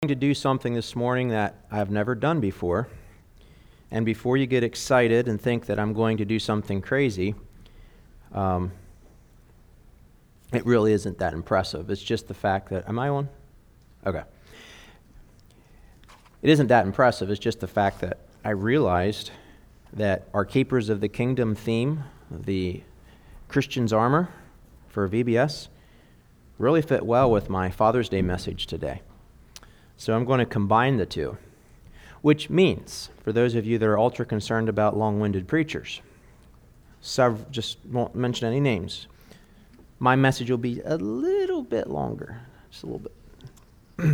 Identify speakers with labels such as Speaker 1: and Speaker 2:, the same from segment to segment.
Speaker 1: To do something this morning that I've never done before. And before you get excited and think that I'm going to do something crazy, it really isn't that impressive. It's just the fact that, am I on? Okay. It isn't that impressive. It's just the fact that I realized that our Keepers of the Kingdom theme, the Christian's armor for VBS, really fit well with my Father's Day message today. So I'm going to combine the two, which means, for those of you that are ultra concerned about long-winded preachers, just won't mention any names, my message will be a little bit longer, just a little bit.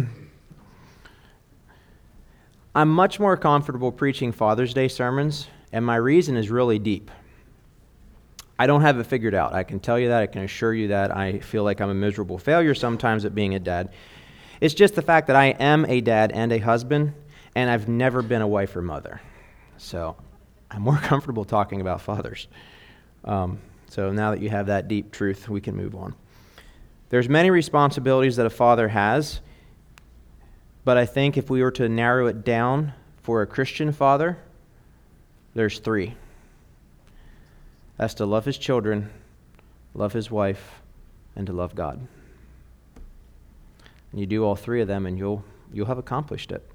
Speaker 1: I'm much more comfortable preaching Father's Day sermons, and my reason is really deep. I don't have it figured out. I can tell you that. I can assure you that. I feel like I'm a miserable failure sometimes at being a dad. It's just the fact that I am a dad and a husband, and I've never been a wife or mother. So I'm more comfortable talking about fathers. So now that you have that deep truth, we can move on. There's many responsibilities that a father has, but I think if we were to narrow it down for a Christian father, there's three. That's to love his children, love his wife, and to love God. And you do all three of them, and you'll have accomplished it.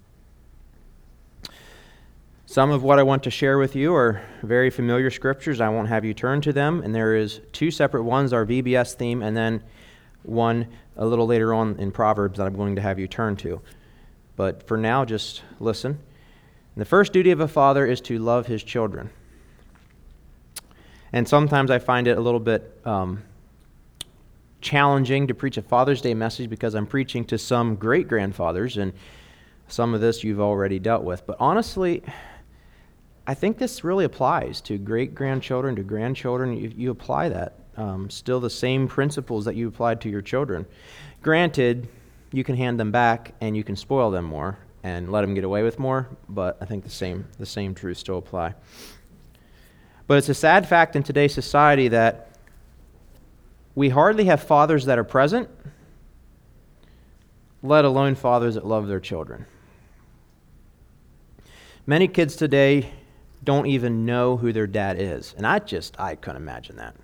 Speaker 1: Some of what I want to share with you are very familiar scriptures. I won't have you turn to them, and there is two separate ones, our VBS theme, and then one a little later on in Proverbs that I'm going to have you turn to. But for now, just listen. And the first duty of a father is to love his children. And sometimes I find it a little bit challenging to preach a Father's Day message because I'm preaching to some great-grandfathers, and some of this you've already dealt with. But honestly, I think this really applies to great-grandchildren, to grandchildren. You apply that. Still the same principles that you applied to your children. Granted, you can hand them back and you can spoil them more and let them get away with more, but I think the same truths still apply. But it's a sad fact in today's society that we hardly have fathers that are present, let alone fathers that love their children. Many kids today don't even know who their dad is, and I couldn't imagine that.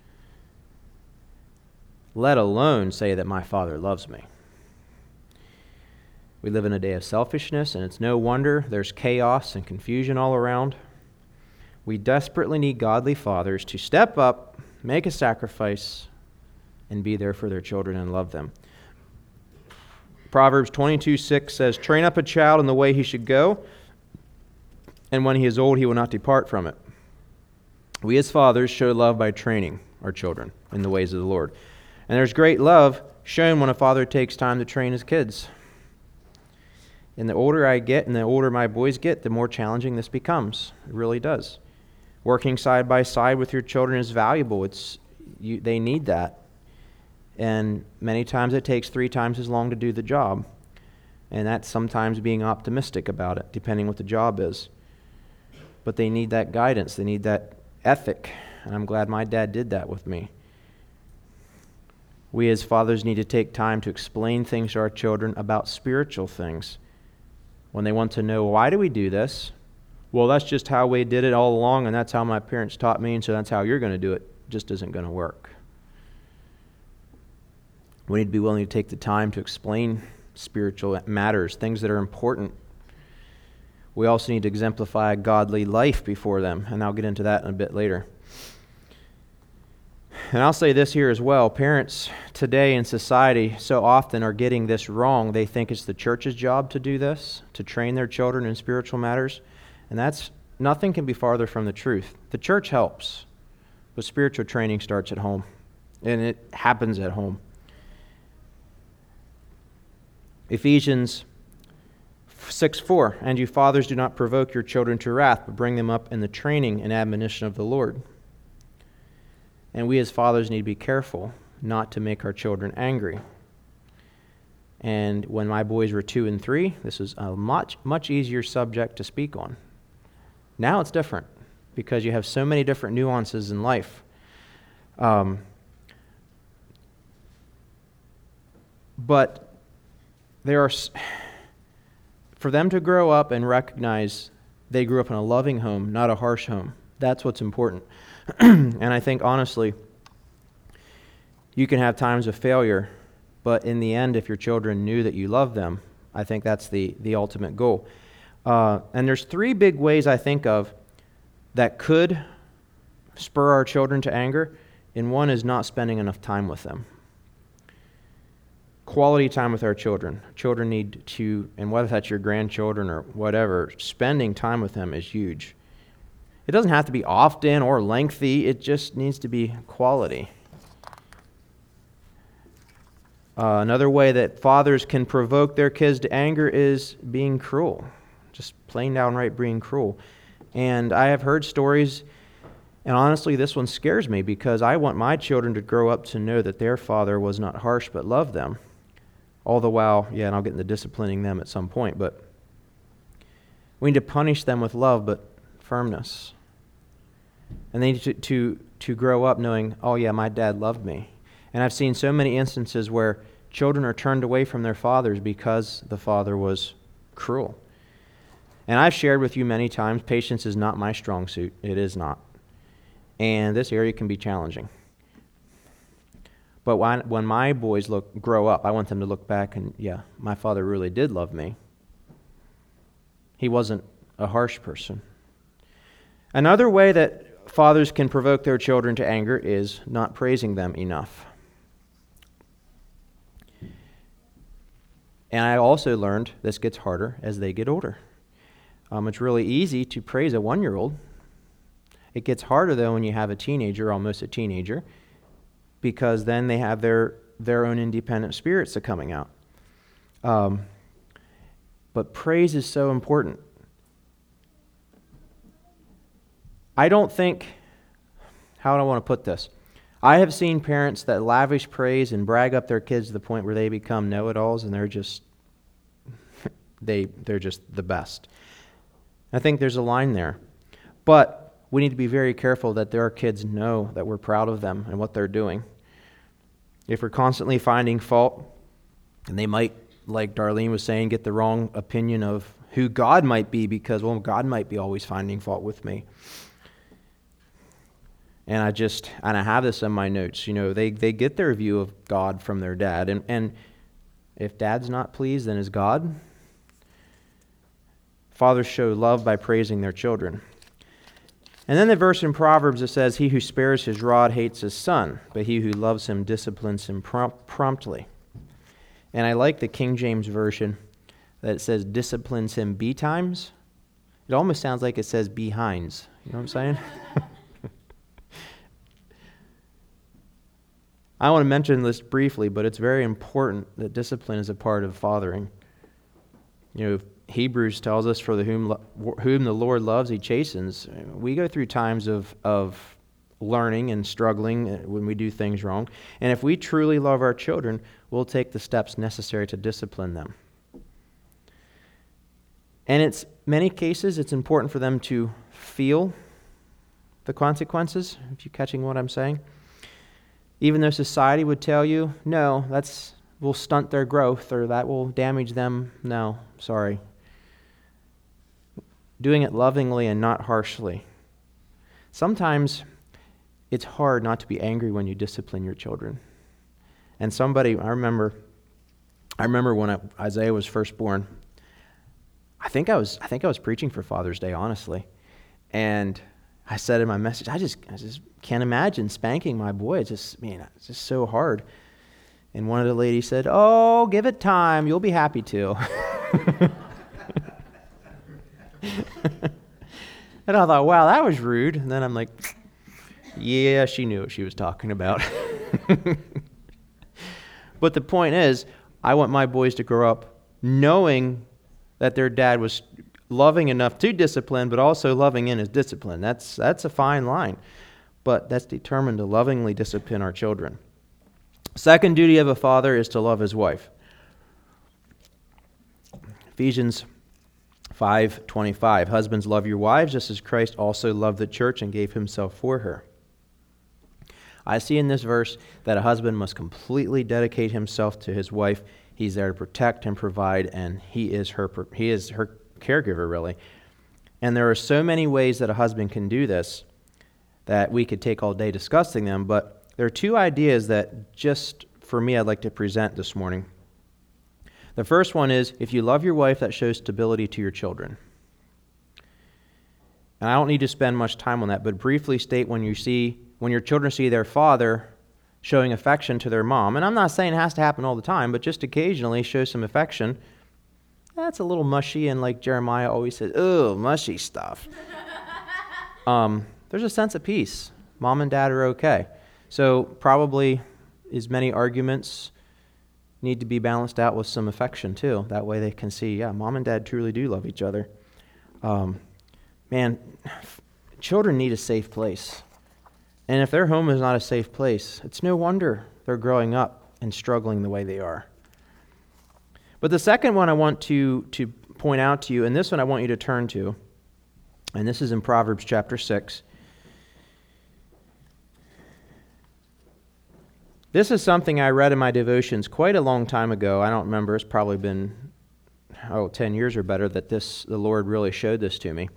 Speaker 1: Let alone say that my father loves me. We live in a day of selfishness, and it's no wonder there's chaos and confusion all around. We desperately need godly fathers to step up, make a sacrifice, and be there for their children and love them. Proverbs 22:6 says, "Train up a child in the way he should go, and when he is old, he will not depart from it." We as fathers show love by training our children in the ways of the Lord. And there's great love shown when a father takes time to train his kids. And the older I get and the older my boys get, the more challenging this becomes. It really does. Working side by side with your children is valuable. They need that. And many times it takes 3 times as long to do the job. And that's sometimes being optimistic about it, depending what the job is. But they need that guidance. They need that ethic. And I'm glad my dad did that with me. We as fathers need to take time to explain things to our children about spiritual things. When they want to know, why do we do this? Well, that's just how we did it all along, and that's how my parents taught me, and so that's how you're going to do it. Just isn't going to work. We need to be willing to take the time to explain spiritual matters, things that are important. We also need to exemplify a godly life before them, and I'll get into that in a bit later. And I'll say this here as well. Parents today in society so often are getting this wrong. They think it's the church's job to do this, to train their children in spiritual matters. And nothing can be farther from the truth. The church helps, but spiritual training starts at home, and it happens at home. Ephesians 6:4, "And you fathers, do not provoke your children to wrath, but bring them up in the training and admonition of the Lord." And we as fathers need to be careful not to make our children angry. And when my boys were 2 and 3, this was a much, much easier subject to speak on. Now it's different because you have so many different nuances in life. But For them to grow up and recognize they grew up in a loving home, not a harsh home. That's what's important. And I think, honestly, you can have times of failure, but in the end, if your children knew that you love them, I think that's the ultimate goal. And there's three big ways I think of that could spur our children to anger, and one is not spending enough time with them. Quality time with our children. Children need to, and whether that's your grandchildren or whatever, spending time with them is huge. It doesn't have to be often or lengthy. It just needs to be quality. Another way that fathers can provoke their kids to anger is being cruel. Just plain downright being cruel. And I have heard stories, and honestly, this one scares me because I want my children to grow up to know that their father was not harsh but loved them. All the while, and I'll get into disciplining them at some point, but we need to punish them with love but firmness. And they need to grow up knowing, oh yeah, my dad loved me. And I've seen so many instances where children are turned away from their fathers because the father was cruel. And I've shared with you many times, patience is not my strong suit. It is not. And this area can be challenging. But when my boys grow up, I want them to look back and, yeah, my father really did love me. He wasn't a harsh person. Another way that fathers can provoke their children to anger is not praising them enough. And I also learned this gets harder as they get older. It's really easy to praise a 1-year-old. It gets harder, though, when you have a teenager, almost a teenager, because then they have their own independent spirits that are coming out. But praise is so important. I don't think, how do I want to put this? I have seen parents that lavish praise and brag up their kids to the point where they become know-it-alls and they're just the best. I think there's a line there. But we need to be very careful that our kids know that we're proud of them and what they're doing. If we're constantly finding fault, and they might, like Darlene was saying, get the wrong opinion of who God might be because, well, God might be always finding fault with me. And I have this in my notes. They get their view of God from their dad. And if dad's not pleased, then is God? Fathers show love by praising their children. And then the verse in Proverbs that says, he who spares his rod hates his son, but he who loves him disciplines him promptly. And I like the King James Version that says disciplines him betimes. It almost sounds like it says behinds. You know what I'm saying? I want to mention this briefly, but it's very important that discipline is a part of fathering. Hebrews tells us, for whom the Lord loves, he chastens. We go through times of learning and struggling when we do things wrong. And if we truly love our children, we'll take the steps necessary to discipline them. And it's many cases, it's important for them to feel the consequences, if you're catching what I'm saying. Even though society would tell you, no, will stunt their growth or that will damage them. No, sorry. Doing it lovingly and not harshly. Sometimes it's hard not to be angry when you discipline your children. And I remember when Isaiah was first born. I think I was preaching for Father's Day, honestly. And I said in my message, I just can't imagine spanking my boy. It's just so hard. And one of the ladies said, "Oh, give it time. You'll be happy to." And I thought, wow, that was rude. And then I'm like, yeah, she knew what she was talking about. But the point is, I want my boys to grow up knowing that their dad was loving enough to discipline, but also loving in his discipline. That's a fine line. But that's determined to lovingly discipline our children. Second duty of a father is to love his wife. Ephesians 5:25, husbands, love your wives, just as Christ also loved the church and gave himself for her. I see in this verse that a husband must completely dedicate himself to his wife. He's there to protect and provide, and he is her caregiver, really. And there are so many ways that a husband can do this that we could take all day discussing them, but there are two ideas that just for me I'd like to present this morning. The first one is, if you love your wife, that shows stability to your children. And I don't need to spend much time on that, but briefly state when your children see their father showing affection to their mom, and I'm not saying it has to happen all the time, but just occasionally show some affection. That's a little mushy, and like Jeremiah always says, "Oh, mushy stuff." There's a sense of peace. Mom and dad are okay. So probably as many arguments need to be balanced out with some affection too. That way they can see, yeah, mom and dad truly do love each other. Man, children need a safe place. And if their home is not a safe place, it's no wonder they're growing up and struggling the way they are. But the second one I want to point out to you, and this one I want you to turn to, and this is in Proverbs chapter 6. This is something I read in my devotions quite a long time ago. I don't remember. It's probably been 10 years or better that the Lord really showed this to me.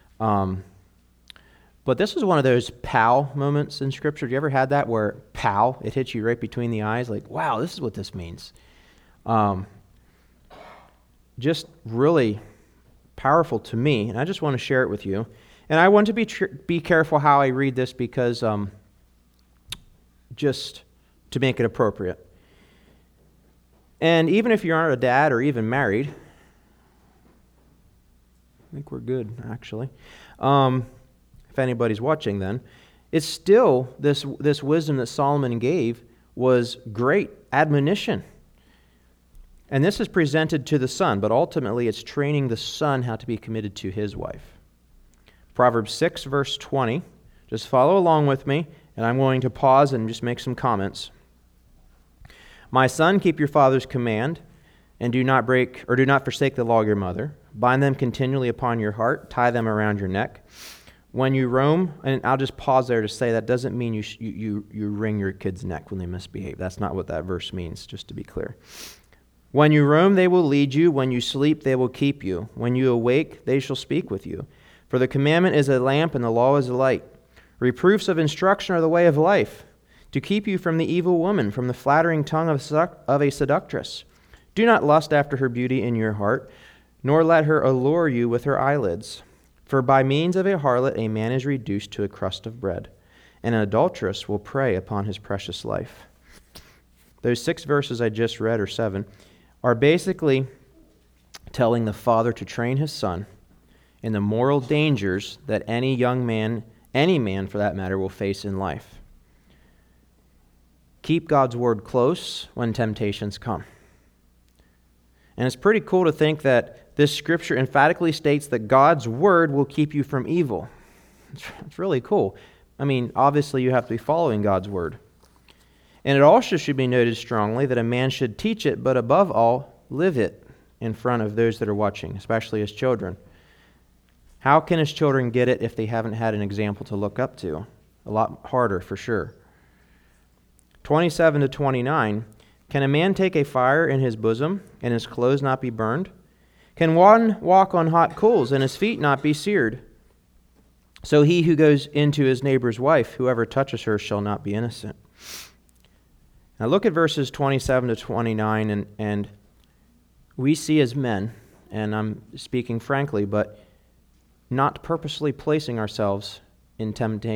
Speaker 1: But this was one of those pow moments in Scripture. Have you ever had that where pow, it hits you right between the eyes? Like, wow, this is what this means. Just really powerful to me, and I just want to share it with you. And I want to be careful how I read this because just to make it appropriate. And even if you aren't a dad or even married, I think we're good, actually. If anybody's watching then, it's still this wisdom that Solomon gave was great admonition. And this is presented to the son, but ultimately it's training the son how to be committed to his wife. Proverbs 6, verse 20. Just follow along with me, and I'm going to pause and just make some comments. My son, keep your father's command, and do not forsake the law of your mother. Bind them continually upon your heart, tie them around your neck. When you roam, and I'll just pause there to say that doesn't mean you wring your kid's neck when they misbehave. That's not what that verse means, just to be clear. When you roam, they will lead you. When you sleep, they will keep you. When you awake, they shall speak with you. For the commandment is a lamp, and the law is a light. Reproofs of instruction are the way of life, to keep you from the evil woman, from the flattering tongue of a seductress. Do not lust after her beauty in your heart, nor let her allure you with her eyelids. For by means of a harlot a man is reduced to a crust of bread, and an adulteress will prey upon his precious life. Those 6 verses I just read, or 7, are basically telling the father to train his son in the moral dangers that any young man, any man for that matter, will face in life. Keep God's word close when temptations come. And it's pretty cool to think that this scripture emphatically states that God's word will keep you from evil. It's really cool. I mean, obviously you have to be following God's word. And it also should be noted strongly that a man should teach it, but above all, live it in front of those that are watching, especially his children. How can his children get it if they haven't had an example to look up to? A lot harder, for sure. 27 to 29, can a man take a fire in his bosom and his clothes not be burned? Can one walk on hot coals and his feet not be seared? So he who goes into his neighbor's wife, whoever touches her shall not be innocent. Now look at verses 27 to 29, and we see as men, and I'm speaking frankly, but not purposely placing ourselves in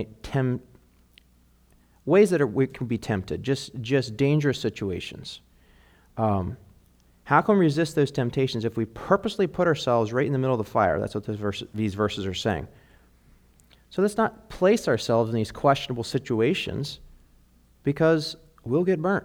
Speaker 1: ways that we can be tempted, just dangerous situations. How can we resist those temptations if we purposely put ourselves right in the middle of the fire? That's what these verses are saying. So let's not place ourselves in these questionable situations because we'll get burnt.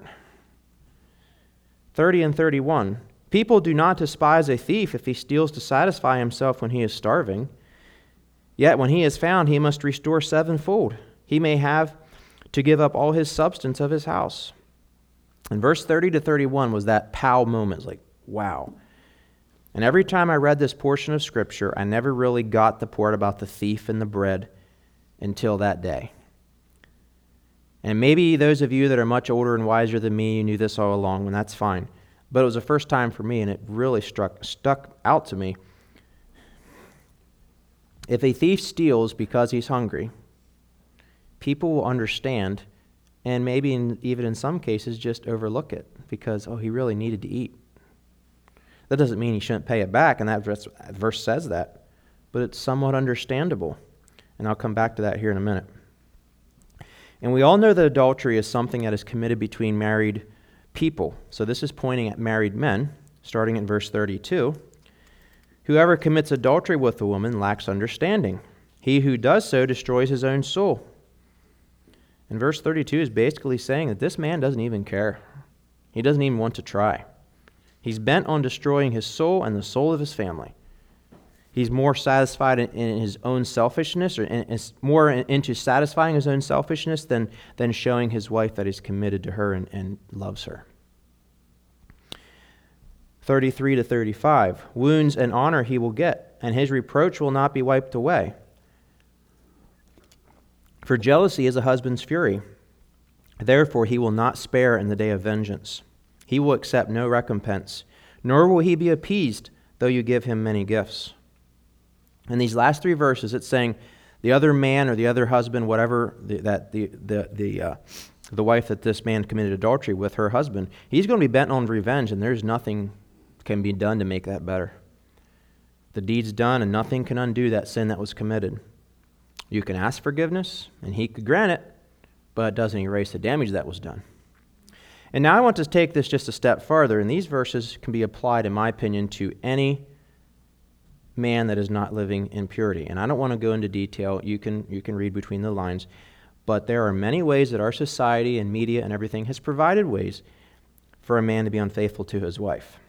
Speaker 1: 30 and 31. People do not despise a thief if he steals to satisfy himself when he is starving. Yet when he is found, he must restore sevenfold. He may have to give up all his substance of his house. And verse 30 to 31 was that pow moment. It's like, wow. And every time I read this portion of Scripture, I never really got the part about the thief and the bread until that day. And maybe those of you that are much older and wiser than me, you knew this all along, and that's fine. but it was the first time for me, and it really stuck out to me. If a thief steals because he's hungry, people will understand, and maybe even in some cases just overlook it because, he really needed to eat. That doesn't mean he shouldn't pay it back, and that verse says that, but it's somewhat understandable, and I'll come back to that here in a minute. And we all know that adultery is something that is committed between married people. So this is pointing at married men, starting in verse 32. Whoever commits adultery with a woman lacks understanding. He who does so destroys his own soul. And verse 32 is basically saying that this man doesn't even care. He doesn't even want to try. He's bent on destroying his soul and the soul of his family. He's more satisfied in his own selfishness, or is more into satisfying his own selfishness than showing his wife that he's committed to her and loves her. 33 to 35, wounds and honor he will get, and his reproach will not be wiped away. For jealousy is a husband's fury. Therefore he will not spare in the day of vengeance. He will accept no recompense, nor will he be appeased, though you give him many gifts. In these last three verses, it's saying the other man or the other husband, whatever the wife that this man committed adultery with, her husband, he's going to be bent on revenge, and there's nothing can be done to make that better. The deed's done, and nothing can undo that sin that was committed. You can ask forgiveness, and he could grant it, but it doesn't erase the damage that was done. And now I want to take this just a step further, and these verses can be applied, in my opinion, to any man that is not living in purity. And I don't want to go into detail. You can read between the lines. But there are many ways that our society and media and everything has provided ways for a man to be unfaithful to his wife.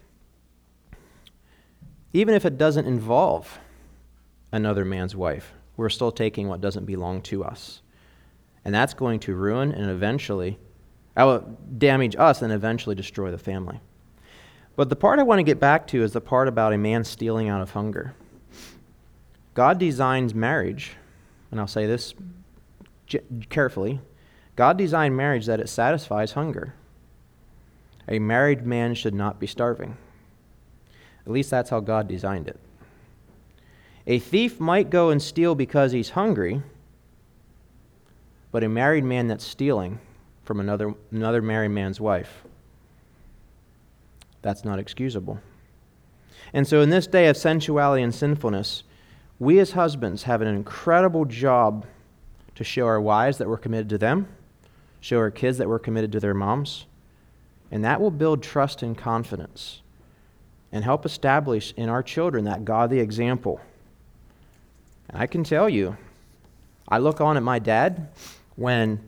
Speaker 1: Even if it doesn't involve another man's wife, we're still taking what doesn't belong to us. And that's going to ruin and eventually damage us and eventually destroy the family. But the part I want to get back to is the part about a man stealing out of hunger. God designs marriage, and I'll say this carefully. God designed marriage that it satisfies hunger. A married man should not be starving. At least that's how God designed it. A thief might go and steal because he's hungry, but a married man that's stealing from another married man's wife, that's not excusable. And so in this day of sensuality and sinfulness, we as husbands have an incredible job to show our wives that we're committed to them, show our kids that we're committed to their moms, and that will build trust and confidence and help establish in our children that godly example. And I can tell you, I look on at my dad when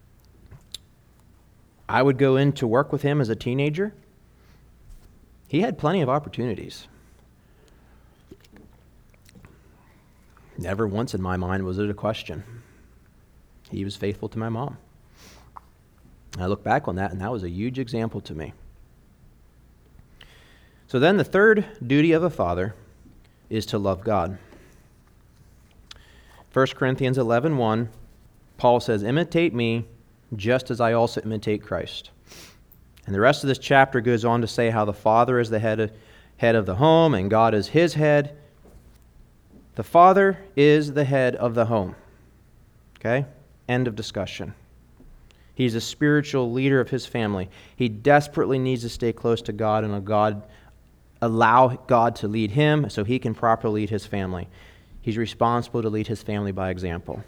Speaker 1: I would go in to work with him as a teenager. He had plenty of opportunities. Never once in my mind was it a question. He was faithful to my mom. And I look back on that, and that was a huge example to me. So then the third duty of a father is to love God. 1 Corinthians 11:1, Paul says, imitate me just as I also imitate Christ. And the rest of this chapter goes on to say how the father is the head of the home and God is his head. The father is the head of the home. Okay? End of discussion. He's a spiritual leader of his family. He desperately needs to stay close to God and allow God to lead him so he can properly lead his family. He's responsible to lead his family by example.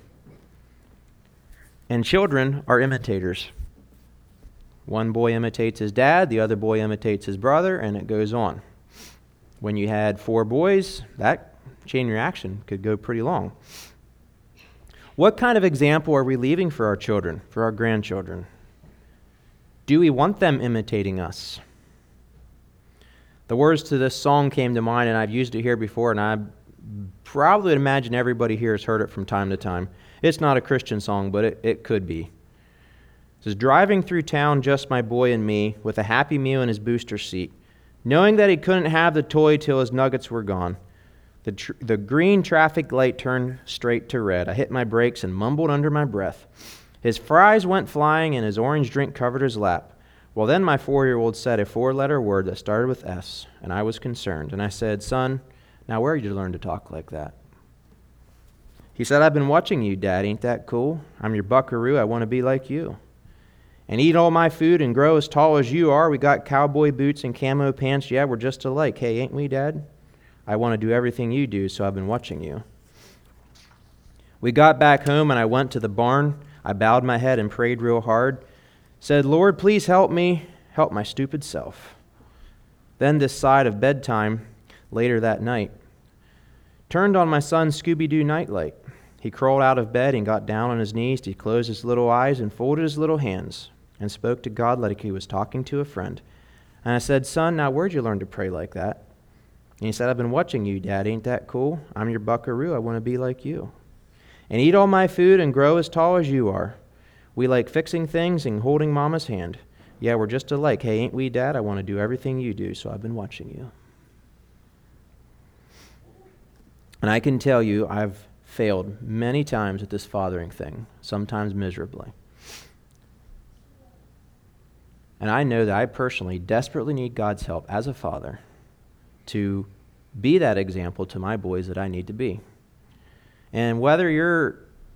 Speaker 1: And children are imitators. One boy imitates his dad, the other boy imitates his brother, and it goes on. When you had 4 boys, that chain reaction could go pretty long. What kind of example are we leaving for our children, for our grandchildren? Do we want them imitating us? The words to this song came to mind, and I've used it here before, and I probably would imagine everybody here has heard it from time to time. It's not a Christian song, but it could be. It says, driving through town, just my boy and me, with a Happy Meal in his booster seat, knowing that he couldn't have the toy till his nuggets were gone. The green traffic light turned straight to red. I hit my brakes and mumbled under my breath. His fries went flying and his orange drink covered his lap. Well, then my 4-year-old said a 4-letter word that started with S, and I was concerned. And I said, "Son, now where did you learn to talk like that?" He said, "I've been watching you, Dad. Ain't that cool? I'm your buckaroo. I want to be like you. And eat all my food and grow as tall as you are. We got cowboy boots and camo pants. Yeah, we're just alike. Hey, ain't we, Dad? I want to do everything you do, so I've been watching you." We got back home, and I went to the barn. I bowed my head and prayed real hard. Said, "Lord, please help me, help my stupid self." Then this side of bedtime, later that night, turned on my son's Scooby-Doo nightlight. He crawled out of bed and got down on his knees. He closed his little eyes and folded his little hands and spoke to God like he was talking to a friend. And I said, "Son, now where'd you learn to pray like that?" And he said, "I've been watching you, Dad. Ain't that cool? I'm your buckaroo. I want to be like you. And eat all my food and grow as tall as you are. We like fixing things and holding Mama's hand. Yeah, we're just alike. Hey, ain't we, Dad? I want to do everything you do, so I've been watching you." And I can tell you, I've failed many times at this fathering thing, sometimes miserably. And I know that I personally desperately need God's help as a father to be that example to my boys that I need to be. And whether you're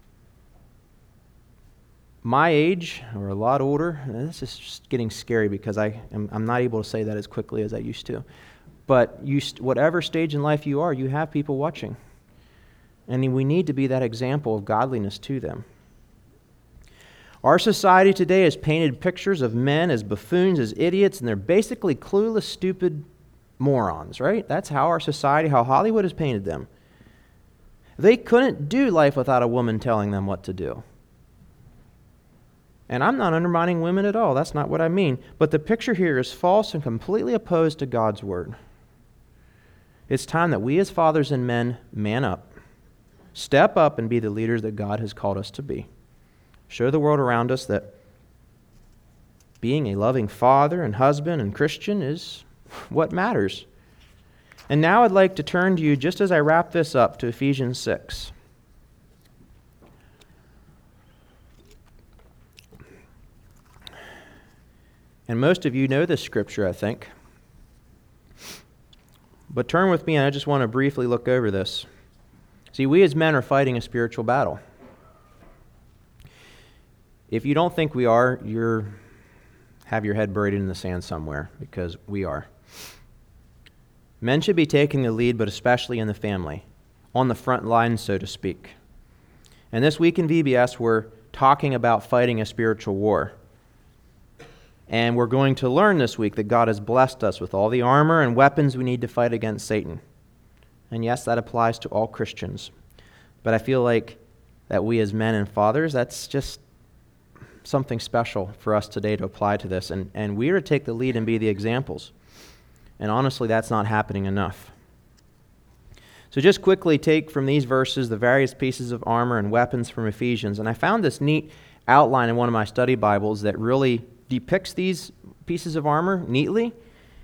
Speaker 1: my age or a lot older, this is just getting scary because I'm not able to say that as quickly as I used to. But whatever stage in life you are, you have people watching. And we need to be that example of godliness to them. Our society today has painted pictures of men as buffoons, as idiots, and they're basically clueless, stupid morons, right? That's how our society, how Hollywood has painted them. They couldn't do life without a woman telling them what to do. And I'm not undermining women at all. That's not what I mean. But the picture here is false and completely opposed to God's word. It's time that we as fathers and men man up, step up and be the leaders that God has called us to be. Show the world around us that being a loving father and husband and Christian is what matters. And now I'd like to turn to you, just as I wrap this up, to Ephesians 6. And most of you know this scripture, I think. But turn with me, and I just want to briefly look over this. See, we as men are fighting a spiritual battle. If you don't think we are, have your head buried in the sand somewhere, because we are. Men should be taking the lead, but especially in the family, on the front line, so to speak. And this week in VBS, we're talking about fighting a spiritual war. And we're going to learn this week that God has blessed us with all the armor and weapons we need to fight against Satan. And yes, that applies to all Christians. But I feel like that we as men and fathers, that's just something special for us today to apply to this. And we are to take the lead and be the examples. And honestly, that's not happening enough. So just quickly take from these verses the various pieces of armor and weapons from Ephesians. And I found this neat outline in one of my study Bibles that really depicts these pieces of armor neatly.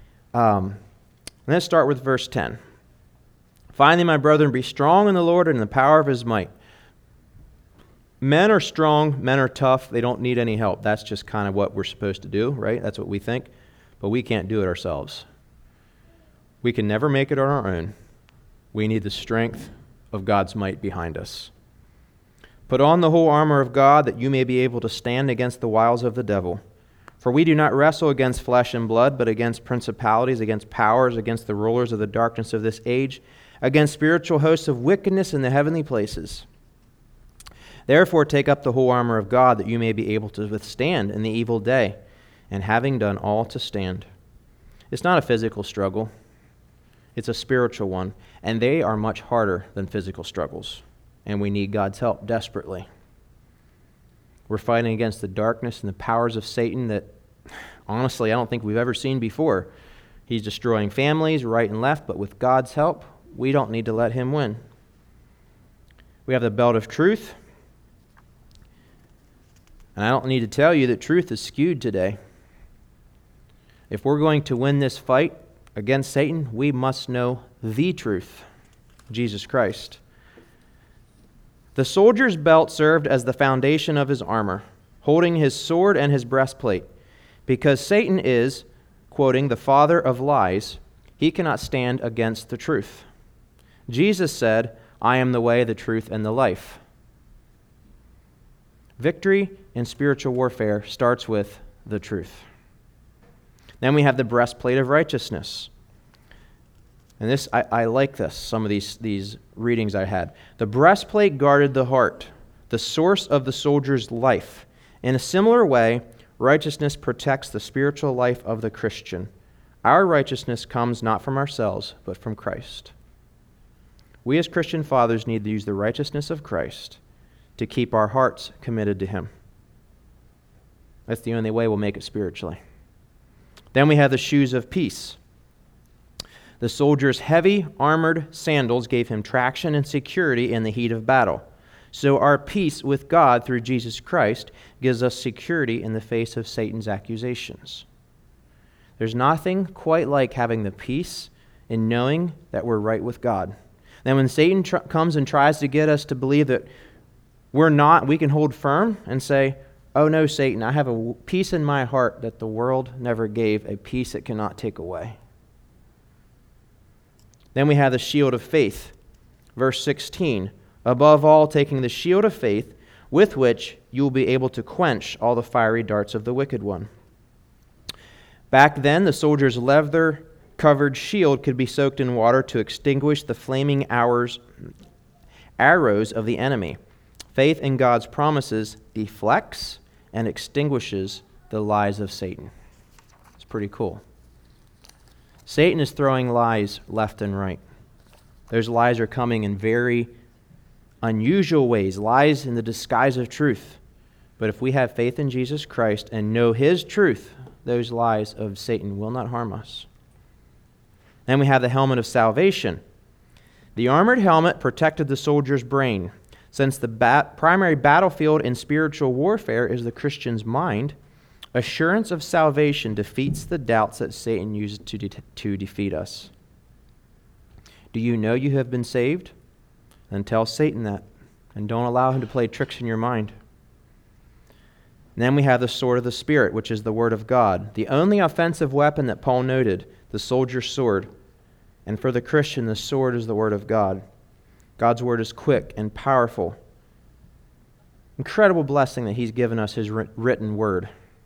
Speaker 1: Let's start with verse 10. "Finally, my brethren, be strong in the Lord and in the power of his might." Men are strong, men are tough, they don't need any help. That's just kind of what we're supposed to do, right? That's what we think. But we can't do it ourselves. We can never make it on our own. We need the strength of God's might behind us. "Put on the whole armor of God, that you may be able to stand against the wiles of the devil. For we do not wrestle against flesh and blood, but against principalities, against powers, against the rulers of the darkness of this age, against spiritual hosts of wickedness in the heavenly places. Therefore take up the whole armor of God, that you may be able to withstand in the evil day, and having done all to stand." It's not a physical struggle. It's a spiritual one, and they are much harder than physical struggles, and we need God's help desperately. We're fighting against the darkness and the powers of Satan that, honestly, I don't think we've ever seen before. He's destroying families right and left, but with God's help, we don't need to let him win. We have the belt of truth, and I don't need to tell you that truth is skewed today. If we're going to win this fight against Satan, we must know the truth, Jesus Christ. The soldier's belt served as the foundation of his armor, holding his sword and his breastplate. Because Satan is, quoting, the father of lies, he cannot stand against the truth. Jesus said, I am the way, the truth, and the life. Victory in spiritual warfare starts with the truth. Then we have the breastplate of righteousness. And this, I like this, some of these readings I had. The breastplate guarded the heart, the source of the soldier's life. In a similar way, righteousness protects the spiritual life of the Christian. Our righteousness comes not from ourselves, but from Christ. We as Christian fathers need to use the righteousness of Christ to keep our hearts committed to Him. That's the only way we'll make it spiritually. Then we have the shoes of peace. The soldier's heavy, armored sandals gave him traction and security in the heat of battle. So our peace with God through Jesus Christ gives us security in the face of Satan's accusations. There's nothing quite like having the peace in knowing that we're right with God. Then when Satan comes and tries to get us to believe that we're not, we can hold firm and say, oh no, Satan, I have a peace in my heart that the world never gave, a peace it cannot take away. Then we have the shield of faith. Verse 16, above all, taking the shield of faith, with which you will be able to quench all the fiery darts of the wicked one. Back then, the soldier's leather-covered shield could be soaked in water to extinguish the flaming arrows of the enemy. Faith in God's promises deflects and extinguishes the lies of Satan. It's pretty cool. Satan is throwing lies left and right. Those lies are coming in very unusual ways, lies in the disguise of truth. But if we have faith in Jesus Christ and know His truth, those lies of Satan will not harm us. Then we have the helmet of salvation. The armored helmet protected the soldier's brain. Since the primary battlefield in spiritual warfare is the Christian's mind, assurance of salvation defeats the doubts that Satan uses to defeat us. Do you know you have been saved? Then tell Satan that, and don't allow him to play tricks in your mind. And then we have the sword of the Spirit, which is the Word of God, the only offensive weapon that Paul noted, the soldier's sword. And for the Christian, the sword is the Word of God. God's Word is quick and powerful. Incredible blessing that He's given us His written Word.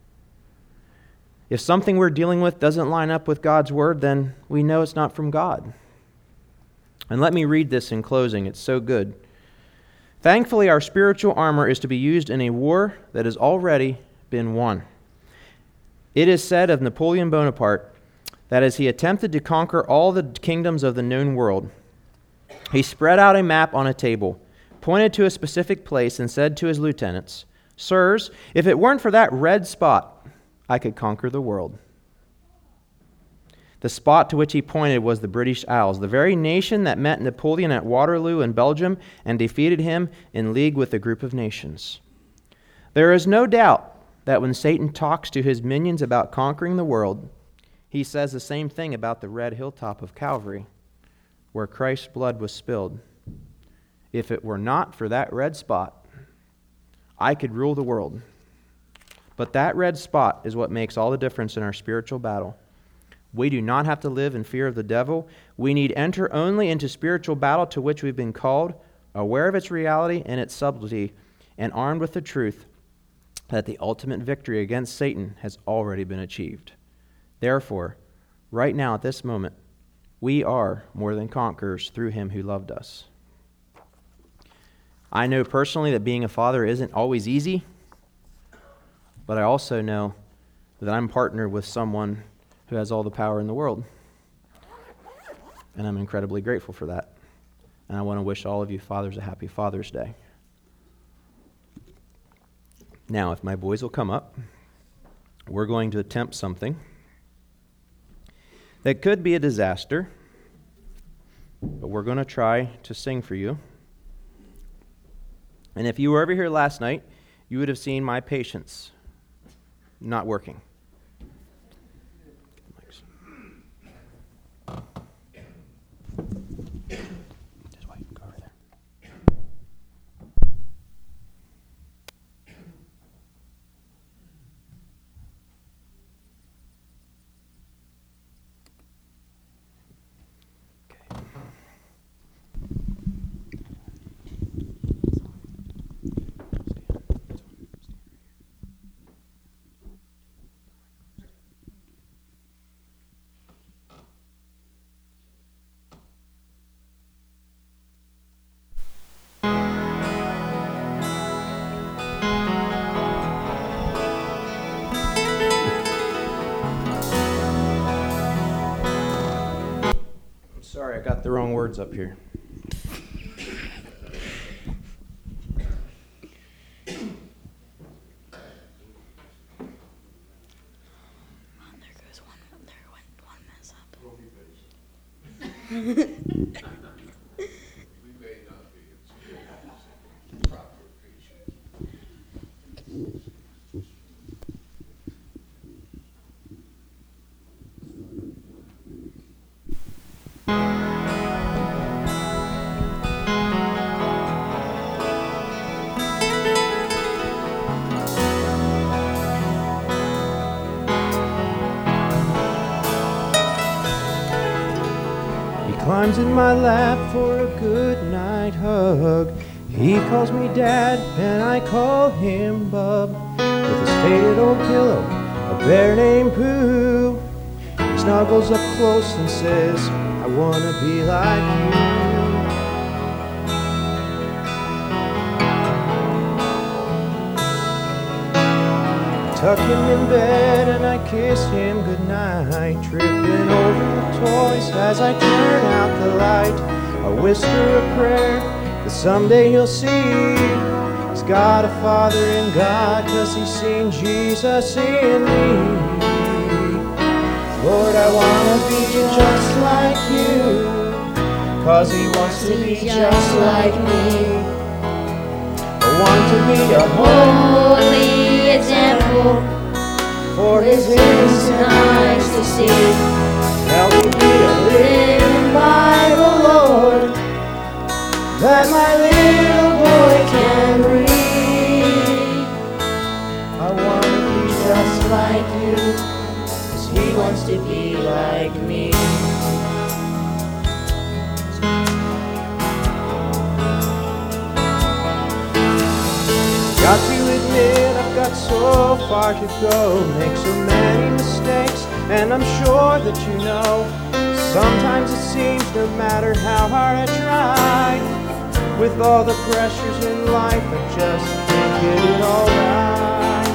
Speaker 1: If something we're dealing with doesn't line up with God's Word, then we know it's not from God. And let me read this in closing. It's so good. Thankfully, our spiritual armor is to be used in a war that has already been won. It is said of Napoleon Bonaparte that as he attempted to conquer all the kingdoms of the known world, he spread out a map on a table, pointed to a specific place, and said to his lieutenants, "Sirs, if it weren't for that red spot, I could conquer the world." The spot to which he pointed was the British Isles, the very nation that met Napoleon at Waterloo in Belgium and defeated him in league with a group of nations. There is no doubt that when Satan talks to his minions about conquering the world, he says the same thing about the red hilltop of Calvary, where Christ's blood was spilled. If it were not for that red spot, I could rule the world. But that red spot is what makes all the difference in our spiritual battle. We do not have to live in fear of the devil. We need enter only into spiritual battle to which we've been called, aware of its reality and its subtlety, and armed with the truth that the ultimate victory against Satan has already been achieved. Therefore, right now at this moment, we are more than conquerors through Him who loved us. I know personally that being a father isn't always easy, but I also know that I'm partnered with someone who has all the power in the world. And I'm incredibly grateful for that. And I want to wish all of you fathers a happy Father's Day. Now, if my boys will come up, we're going to attempt something that could be a disaster, but we're going to try to sing for you. And if you were over here last night, you would have seen my patience not working. Just wait, go over there. the wrong words up here.
Speaker 2: There goes one mess up.
Speaker 1: Climbs in my lap for a good night hug. He calls me Dad and I call him Bub. With his faded old pillow, a bear named Pooh. He snuggles up close and says, I wanna be like you. Tuck him in bed and I kiss him goodnight, tripping over the toys as I turn out the light. I whisper a prayer that someday he'll see he's got a father in God, 'cause he's seen Jesus in me. Lord, I wanna be just like you, 'cause he wants to be just like me. I want to be a holy example for his innocent eyes to see. Help me be a living Bible, Lord, that my little boy can read. I want to be just like you, 'cause he wants to be like me. Got to admit I've got so far to go, make so many mistakes, and I'm sure that you know. Sometimes it seems no matter how hard I try, with all the pressures in life I just can't get it all right.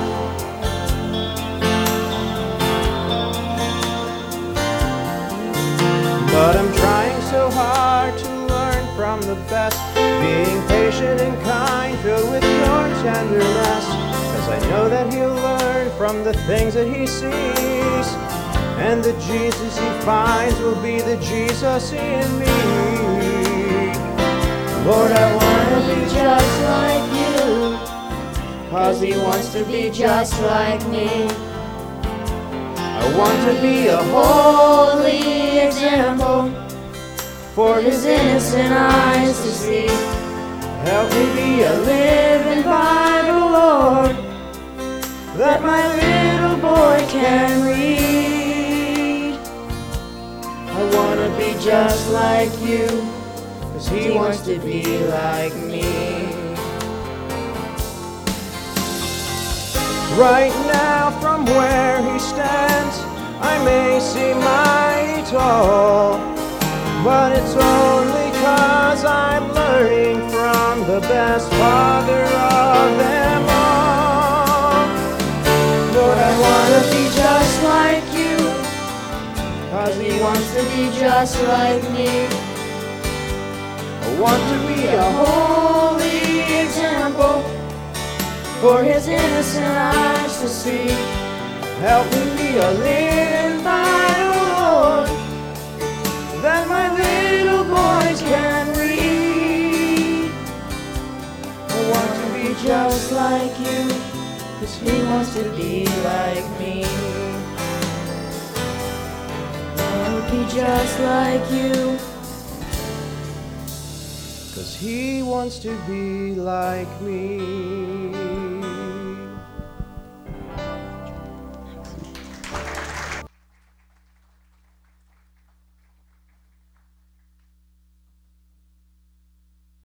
Speaker 1: But I'm trying so hard to learn from the best, being patient and kind, filled with your tenderness, 'cause I know that he'll learn from the things that he sees, and the Jesus he finds will be the Jesus in me. Lord, I want to be just like you, 'cause he wants to be just like me. I want to be a holy example for his innocent eyes to see. Help me be a living Bible, Lord, that my little boy can read. I want to be just like you, 'cause he wants to be like me. Right now from where he stands, I may seem mighty tall, but it's only 'cause I'm learning from the best father of them all. Lord, I want to be just like you, 'cause he wants to be just like me. I want to be a holy example for his innocent eyes to see. Help me be a living Bible, Lord, that my little boys can read. I want to be just like you, 'cause he wants to be like me. I want to be just like you, 'cause he wants to be like me.